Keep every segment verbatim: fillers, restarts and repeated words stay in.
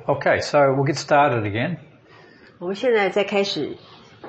Okay, so we'll get started again. 我们现在再开始。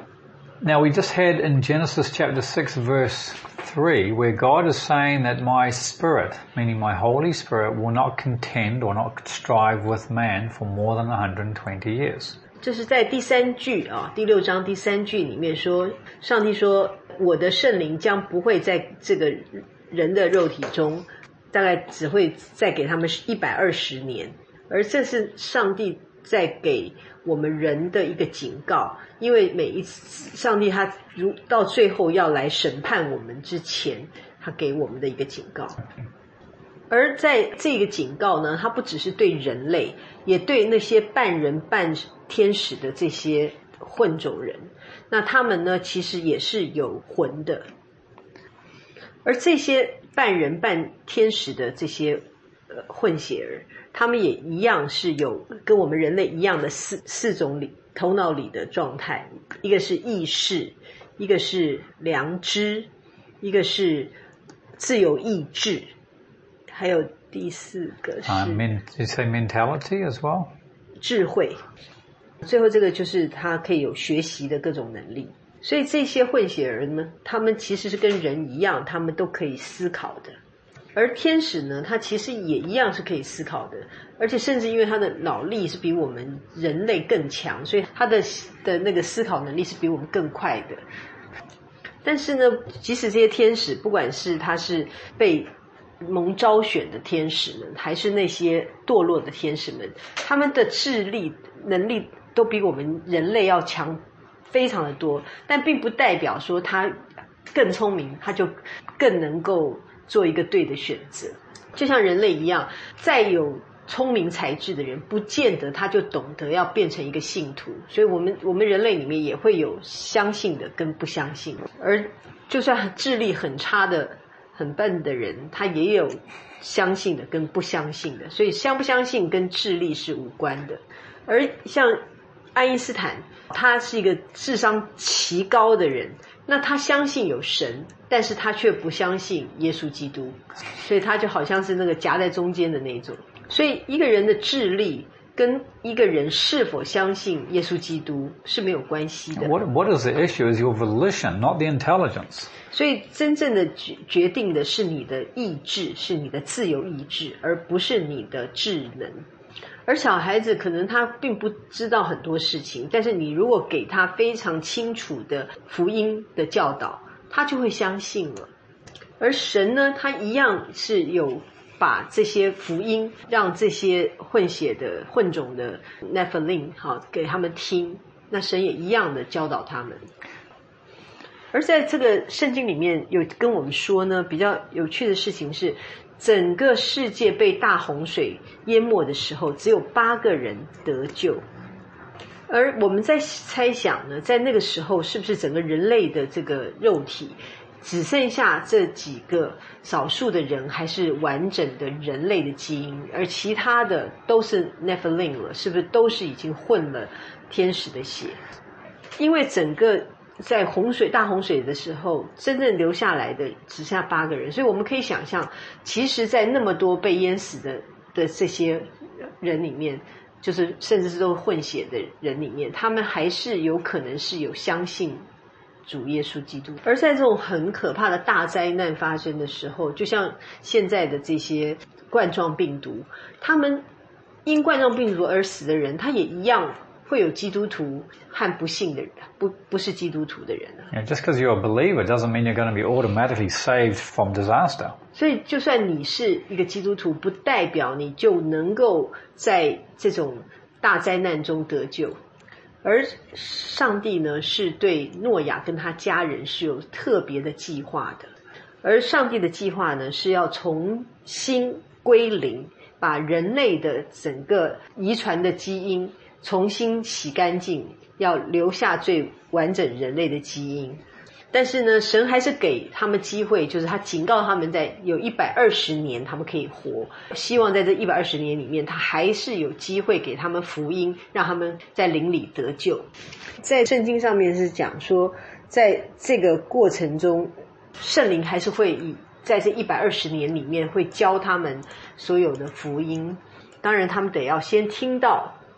Now we just had in Genesis chapter six verse three where God is saying that my spirit, meaning my Holy Spirit, will not contend or not strive with man for more than one hundred twenty years. 这是在第三句啊，第六章第三句里面说，上帝说我的圣灵将不会在这个人的肉体中，大概只会再给他们一百二十年，而这是上帝在给我们人的一个警告，因为每一次上帝他如到最后要来审判我们之前，他给我们的一个警告。而在这个警告呢，它不只是对人类，也对那些半人半天使的这些混种人，那他们呢其实也是有魂的，而这些半人半天使的这些呃混血儿，他们也一样是有跟我们人类一样的四四种里头脑里的状态，一个是意识，一个是良知，一个是自由意志，还有第四个是、 uh, men, did you say mentality as well? 智慧，最后这个就是他可以有学习的各种能力。所以这些混血儿呢，他们其实是跟人一样，他们都可以思考的。而天使呢，他其实也一样是可以思考的，而且甚至因为他的脑力是比我们人类更强，所以他的的那个思考能力是比我们更快的。但是呢，即使这些天使，不管是他是被蒙召选的天使们，还是那些堕落的天使们，他们的智力能力都比我们人类要强非常的多，但并不代表说他更聪明，他就更能够做一个对的选择。就像人类一样，再有聪明才智的人，不见得他就懂得要变成一个信徒。所以我们我们人类里面也会有相信的跟不相信，而就算智力很差的很笨的人，他也有相信的跟不相信的，所以相不相信跟智力是无关的。而像爱因斯坦，他是一个智商奇高的人，那他相信有神，但是他却不相信耶稣基督，所以他就好像是那个夹在中间的那种。所以一个人的智力跟一个人是否相信耶稣基督是没有关系的。 What, what is the issue is your volition, not the intelligence. 所以真正的决定的是你的意志，是你的自由意志，而不是你的智能。而小孩子可能他并不知道很多事情，但是你如果给他非常清楚的福音的教导，他就会相信了。而神呢，他一样是有把这些福音让这些混血的混种的 Nephilim 好给他们听，那神也一样的教导他们。而在这个圣经里面有跟我们说呢，比较有趣的事情是，整个世界被大洪水淹没的时候，只有八个人得救。而我们在猜想呢，在那个时候是不是整个人类的这个肉体只剩下这几个少数的人还是完整的人类的基因，而其他的都是 Nephilim 了，是不是都是已经混了天使的血？因为整个在洪水大洪水的时候，真正留下来的只剩下八个人，所以我们可以想象，其实在那么多被淹死的的这些人里面，就是甚至是都混血的人里面，他们还是有可能是有相信主耶稣基督。而在这种很可怕的大灾难发生的时候，就像现在的这些冠状病毒，他们因冠状病毒而死的人，他也一样会有基督徒和不信的人，不不是基督徒的人啊。 Yeah, just because you're a believer doesn't mean you're going to be automatically saved from disaster. 所以就算你是一个基督徒，不代表你就能够在这种大灾难中得救。而上帝呢，是对诺亚跟他家人是有特别的计划的。而上帝的计划呢，是要重新归零，把人类的整个遗传的基因重新洗干净，要留下最完整人类的基因。但是呢，神还是给他们机会，就是他警告他们在有一百二十年他们可以活，希望在这一百二十年里面，他还是有机会给他们福音，让他们在灵里得救。在圣经上面是讲说，在这个过程中，圣灵还是会以在这一百二十年里面会教他们所有的福音。当然他们得要先听到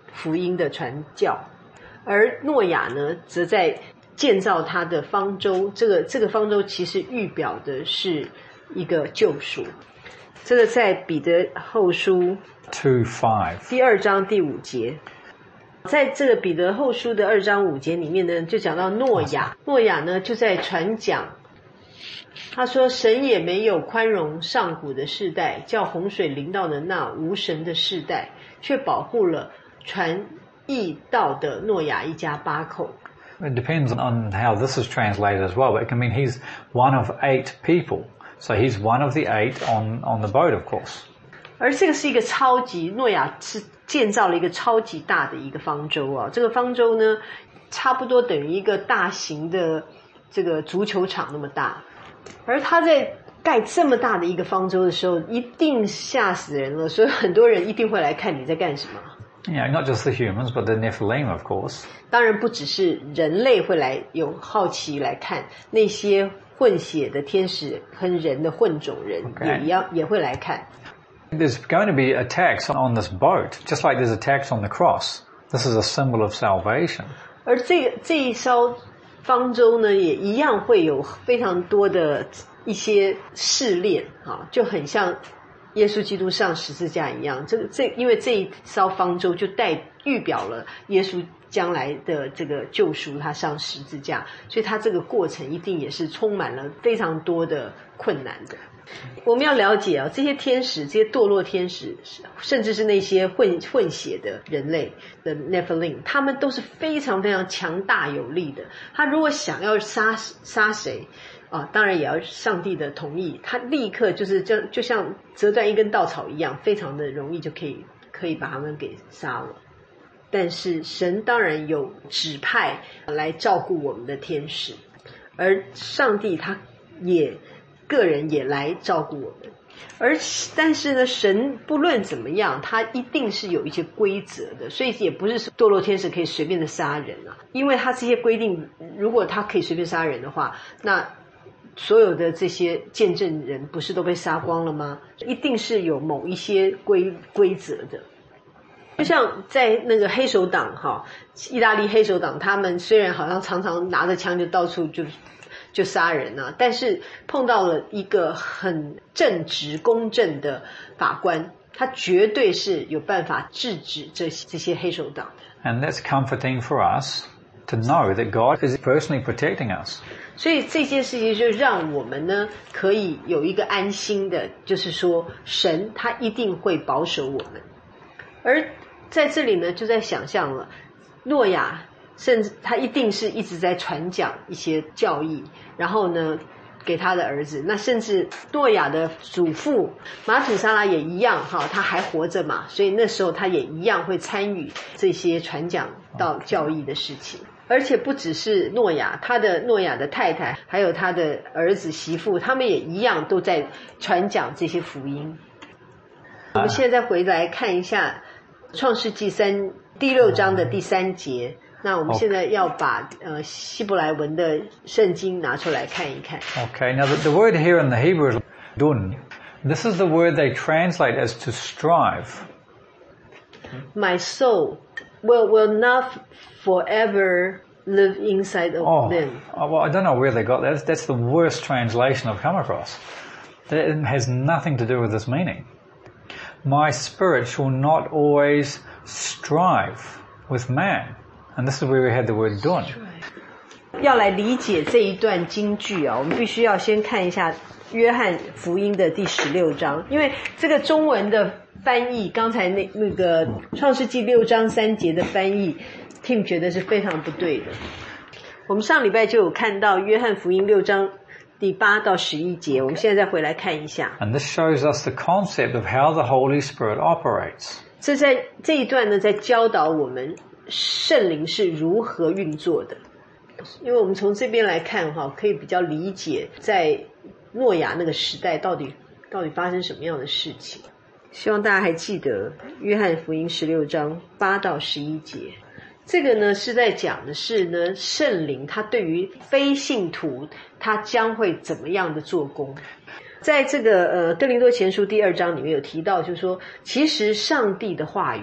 福音的传教，而诺亚呢，则在建造他的方舟。这个这个方舟其实预表的是一个救赎。这个在彼得后书 two five 第二章第五节，在这个彼得后书的二章五节里面呢，就讲到诺亚。诺亚呢就在传讲，他说神也没有宽容上古的世代，叫洪水临到的那无神的世代，却保护了传义道的诺亚一家八口。 It depends on how this is translated as well, but it can mean he's one of eight people. So he's one of the eight on, on the boat, of course. 而这个是一个超级，诺亚是建造了一个超级大的一个方舟啊。这个方舟呢，差不多等于一个大型的这个足球场那么大。而他在盖这么大的一个方舟的时候，一定吓死人了，所以很多人一定会来看你在干什么。 Yeah, not just the humans, but the Nephilim, of course. 当然不只是人类会来有好奇来看，那些混血的天使和人的混种人 Okay. 也一样也会来看。 There's going to be attacks on this boat, just like there's attacks on the cross. This is a symbol of salvation. 而这个这一艘方舟呢，也一样会有非常多的一些试炼啊，就很像耶稣基督上十字架一样。这个这因为这一艘方舟就代预表了耶稣将来的这个救赎，他上十字架，所以他这个过程一定也是充满了非常多的困难的。我们要了解啊，这些天使，这些堕落天使，甚至是那些混混血的人类的 Nephilim， 他们都是非常非常强大有力的。他如果想要杀杀谁啊，当然也要上帝的同意，他立刻就是就就像折断一根稻草一样，非常的容易就可以可以把他们给杀了。但是神当然有指派来照顾我们的天使，而上帝他也个人也来照顾我们。而但是呢，神不论怎么样，他一定是有一些规则的，所以也不是堕落天使可以随便的杀人啊。因为他这些规定，如果他可以随便杀人的话，那所有的这些见证人不是都被杀光了吗？一定是有某一些规规则的。就像在那个黑手党哈，意大利黑手党，他们虽然好像常常拿着枪就到处就就杀人啊，但是碰到了一个很正直公正的法官，他绝对是有办法制止这这些黑手党的。 And that's comforting for us to know that God is personally protecting us. 所以这件事情就让我们呢可以有一个安心的，就是说神他一定会保守我们。而在这里呢，就在想象了诺亚，甚至他一定是一直在传讲一些教义，然后呢给他的儿子。那甚至诺亚的祖父马土沙拉也一样哈，他还活着嘛，所以那时候他也一样会参与这些传讲到教义的事情。而且不只是诺亚，他的诺亚的太太还有他的儿子媳妇，他们也一样都在传讲这些福音。我们现在回来看一下创世纪三第六章的第三节。那我们现在要把呃希伯来文的圣经拿出来看一看。 Okay, now the, the word here in the Hebrew is dun. This is the word they translate as to strive. My soul will will not forever live inside of Oh, them. oh, well, I don't know where they got that. That's, that's the worst translation I've come across. That has nothing to do with this meaning. My spirit shall not always strive with man. And this is where we had the word dun. 要来理解这一段经句啊，我们必须要先看一下约翰福音的第十六章，因为这个中文的翻译，刚才那那个创世纪六章三节的翻译 Tim 觉得是非常不对的。我们上礼拜就有看到约翰福音六章第八到十一节，我们现在再回来看一下。 And this shows us the concept of how the Holy Spirit operates. 这在这一段呢，在教导我们圣灵是如何运作的。因为我们从这边来看哈，可以比较理解在诺亚那个时代到底到底发生什么样的事情。希望大家还记得约翰福音十六章八到十一节。这个呢是在讲的是呢圣灵他对于非信徒他将会怎么样的做工。在这个呃哥林多前书第二章里面有提到，就是说其实上帝的话语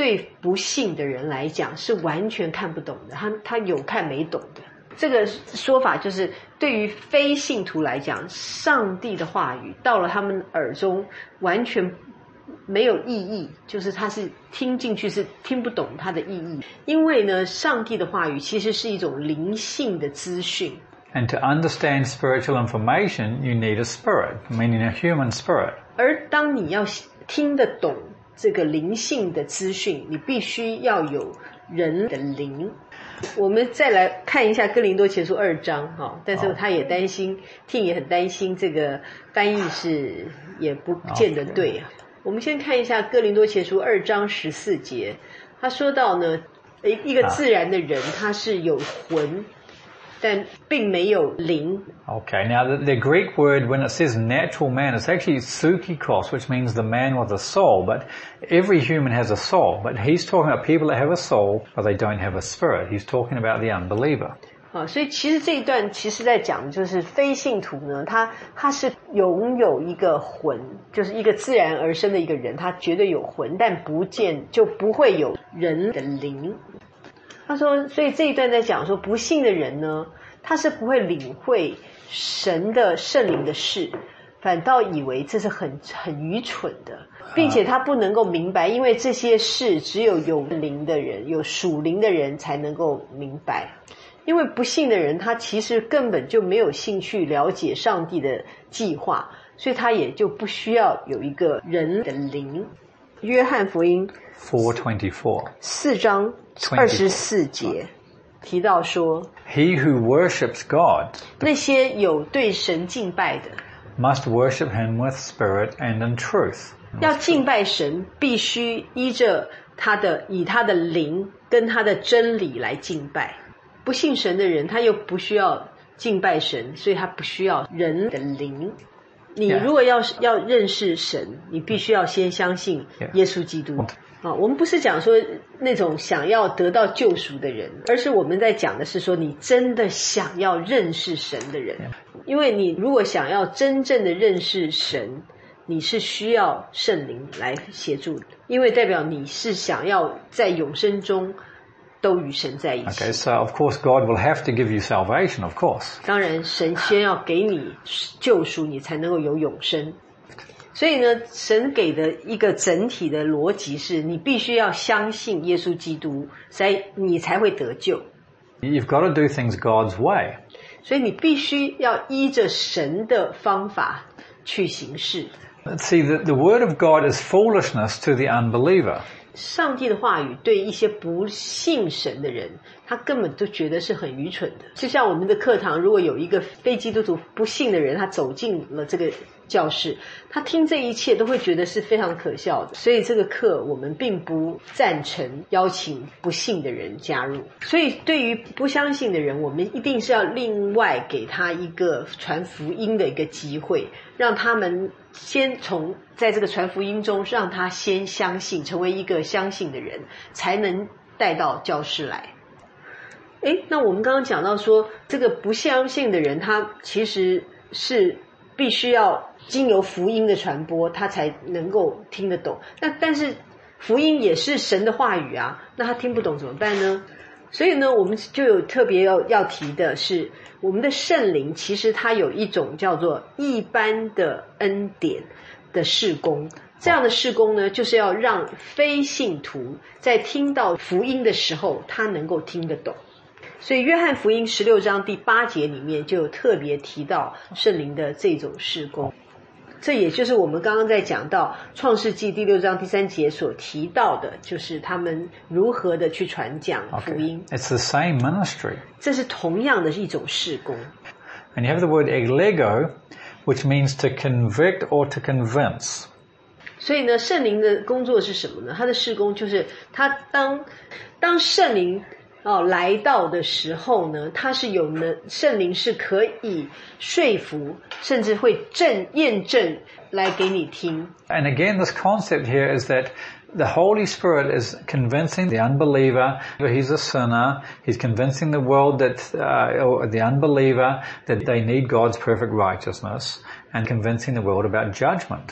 对不信的人来讲是完全看不懂的，他他有看没懂的。这个说法就是对于非信徒来讲，上帝的话语到了他们耳中完全没有意义，就是他是听进去是听不懂它的意义。因为呢，上帝的话语其实是一种灵性的资讯。 And to understand spiritual information, you need a spirit, meaning a human spirit. 而当你要听得懂这个灵性的资讯，你必须要有人的灵。我们再来看一下哥林多前书二章哈，但是他也担心，听也很担心这个翻译是也不见得对啊。我们先看一下哥林多前书二章十四节，他说到呢，一个自然的人他是有魂，但并没有灵。 Okay, now the, the Greek word, when it says natural man, it's actually psychikos, which means the man with a soul, but every human has a soul. But he's talking about people that have a soul, but they don't have a spirit. He's talking about the unbeliever. 啊，所以其实这一段其实在讲的就是非信徒呢，他他是拥有一个魂，就是一个自然而生的一个人，他绝对有魂，但不见就不会有人的灵。他说，所以这一段在讲说，不信的人呢，他是不会领会神的圣灵的事，反倒以为这是很很愚蠢的，并且他不能够明白，因为这些事只有有灵的人，有属灵的人才能够明白。因为不信的人，他其实根本就没有兴趣了解上帝的计划，所以他也就不需要有一个人的灵。约翰福音 four twenty-four 四章二十四节提到说， He who worships God 那些有对神敬拜的 must worship him with spirit and in truth. 要敬拜神，必须依着他的以他的灵跟他的真理来敬拜。不信神的人，他又不需要敬拜神，所以他不需要人的灵。你如果要要认识神，你必须要先相信耶稣基督。啊，我们不是讲说那种想要得到救赎的人，而是我们在讲的是说你真的想要认识神的人。因为你如果想要真正的认识神，你是需要圣灵来协助的，因为代表你是想要在永生中都与神在一起。 Okay, so of course God will have to give you salvation, of course. 当然神先要给你救赎，你才能够有永生。所以呢，神给的一个整体的逻辑是，你必须要相信耶稣基督，才你才会得救。 You've got to do things God's way. 所以你必须要依着神的方法去行事。 See, the, the word of God is foolishness to the unbeliever. 上帝的话语对一些不信神的人，他根本都觉得是很愚蠢的。就像我们的课堂，如果有一个非基督徒不信的人，他走进了这个教室，他听这一切都会觉得是非常可笑的。所以这个课我们并不赞成邀请不信的人加入。所以对于不相信的人，我们一定是要另外给他一个传福音的一个机会，让他们先从在这个传福音中，让他先相信，成为一个相信的人，才能带到教室来。诶，那我们刚刚讲到说，这个不相信的人，他其实是必须要经由福音的传播，他才能够听得懂。那但是福音也是神的话语啊，那他听不懂怎么办呢？所以呢，我们就有特别要要提的是，我们的圣灵其实它有一种叫做一般的恩典的事工。这样的事工呢，就是要让非信徒在听到福音的时候，他能够听得懂。所以约翰福音十六章第八节里面就有特别提到圣灵的这种事工。这也就是我们刚刚在讲到创世纪第六章第三节所提到的，就是他们如何的去传讲福音。 Okay. It's the same ministry. 这是同样的一种事工。 And you have the word eglego, which means to convict or to convince. 所以呢，圣灵的工作是什么呢？他的事工就是他当当圣灵哦来到的时候呢，他是有能圣灵是可以说服，甚至会证验证来给你听。 And again, this concept here is that the Holy Spirit is convincing the unbeliever that he's a sinner. He's convincing the world that, uh, or the unbeliever that they need God's perfect righteousness, and convincing the world about judgment.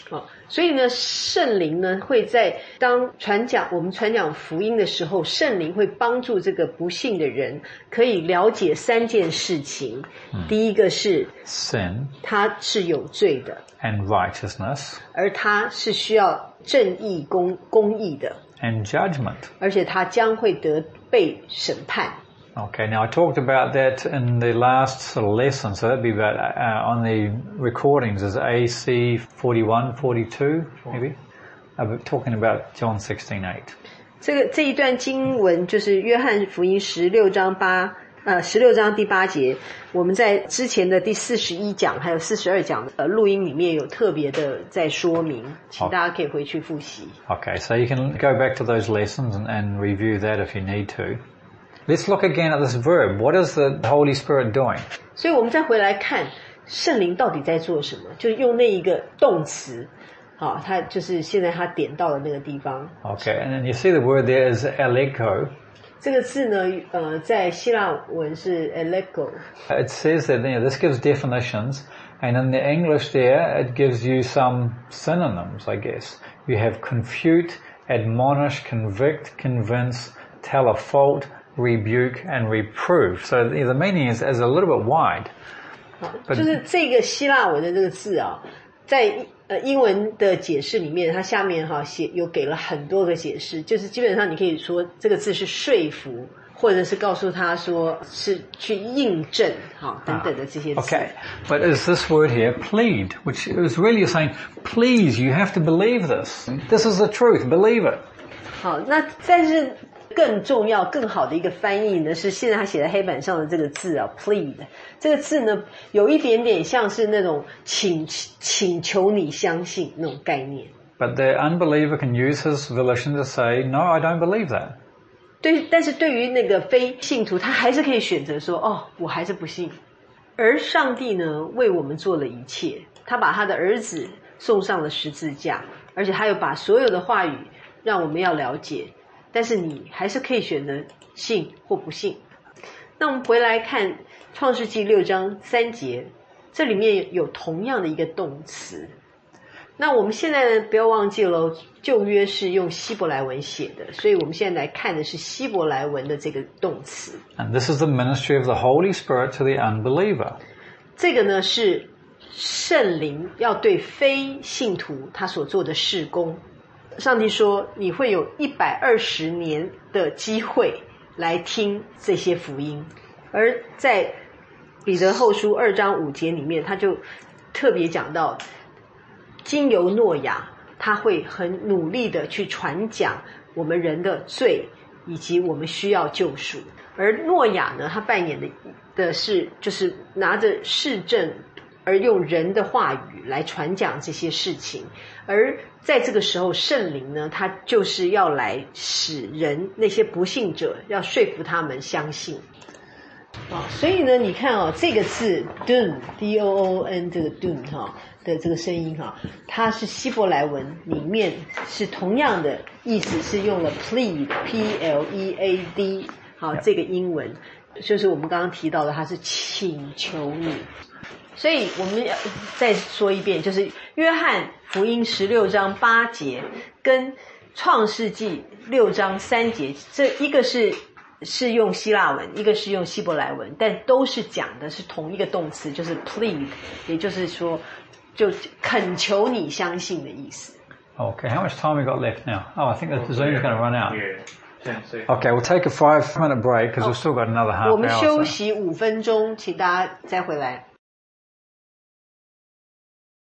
哦，所以呢，圣灵呢会在当传讲我们传讲福音的时候，圣灵会帮助这个不信的人可以了解三件事情。嗯、第一个是 sin， 他是有罪的 and righteousness， 而他是需要正义公公义的 and judgment， 而且他将会得被审判。 Okay, now I talked about that in the last sort of lesson, so that'd be about uh, on the recordings is A C forty-one, forty-two, maybe. I'm talking about John sixteen eight. 这个这一段经文就是约翰福音十六章八呃十六章第八节，我们在之前的第四十一讲还有四十二讲呃录音里面有特别的在说明，请大家可以回去复习。 Okay, so you can go back to those lessons and, and review that if you need to.Let's look again at this verb. What is the Holy Spirit doing? 所以我们再回来看圣灵到底在做什么，就是用那一个动词，好，他就是现在他点到的那个地方。 Okay, and then you see the word there is elegko. 这个字呢，呃，在希腊文是 elegko. It says that you know, this gives definitions, and in the English there it gives you some synonyms, I guess. You have confute, admonish, convict, convince, tell a fault.Rebuke and reprove. So the meaning is, is a little bit wide. 就是这个希腊文的这个字啊，在呃英文的解释里面，它下面哈写有给了很多个解释，就是基本上你可以说这个字是说服，或者是告诉他说是去印证哈等等的这些字。 Okay, but is this word here plead, which is really saying, please, you have to believe this. This is the truth. Believe it. 好，那但是。更重要更好的一个翻译呢是现在他写在黑板上的这个字啊 plead 这个字呢有一点点像是那种请请求你相信那种概念。 But the unbeliever can use his volition to say no, I don't believe that. 对，但是对于那个非信徒他还是可以选择说哦我还是不信。而上帝呢为我们做了一切，他把他的儿子送上了十字架，而且他又把所有的话语让我们要了解，但是你还是可以选择信或不信。那我们回来看创世纪六章三节，这里面有同样的一个动词。那我们现在呢不要忘记了旧约是用希伯来文写的，所以我们现在来看的是希伯来文的这个动词。 And this is the ministry of the Holy Spirit to the unbeliever. 这个呢是圣灵要对非信徒他所做的事工。上帝说你会有一百二十年的机会来听这些福音。而在彼得后书二章五节里面他就特别讲到经由诺亚他会很努力的去传讲我们人的罪以及我们需要救赎。而诺亚呢他扮演的的是就是拿着示证而用人的话语来传讲这些事情。而在这个时候圣灵呢他就是要来使人那些不信者要说服他们相信。哦、所以呢你看哦这个字 doon D O O N 这个 doon 哈、哦、的这个声音哈、哦、它是希伯来文里面是同样的意思，是用了 plead P L E A D 好、哦、这个英文就是我们刚刚提到的它是请求你。所以我们再说一遍，就是约翰福音十六章八节跟创世纪六章三节，这一个是是用希腊文，一个是用希伯来文，但都是讲的是同一个动词，就是 plead， 也就是说就恳求你相信的意思。 Okay, how much time we got left now? Oh, I think the Zoom is going to run out. Yeah. Okay, we'll take a five minute break because we've still got another half hour. 我们休息五分钟，请大家再回来。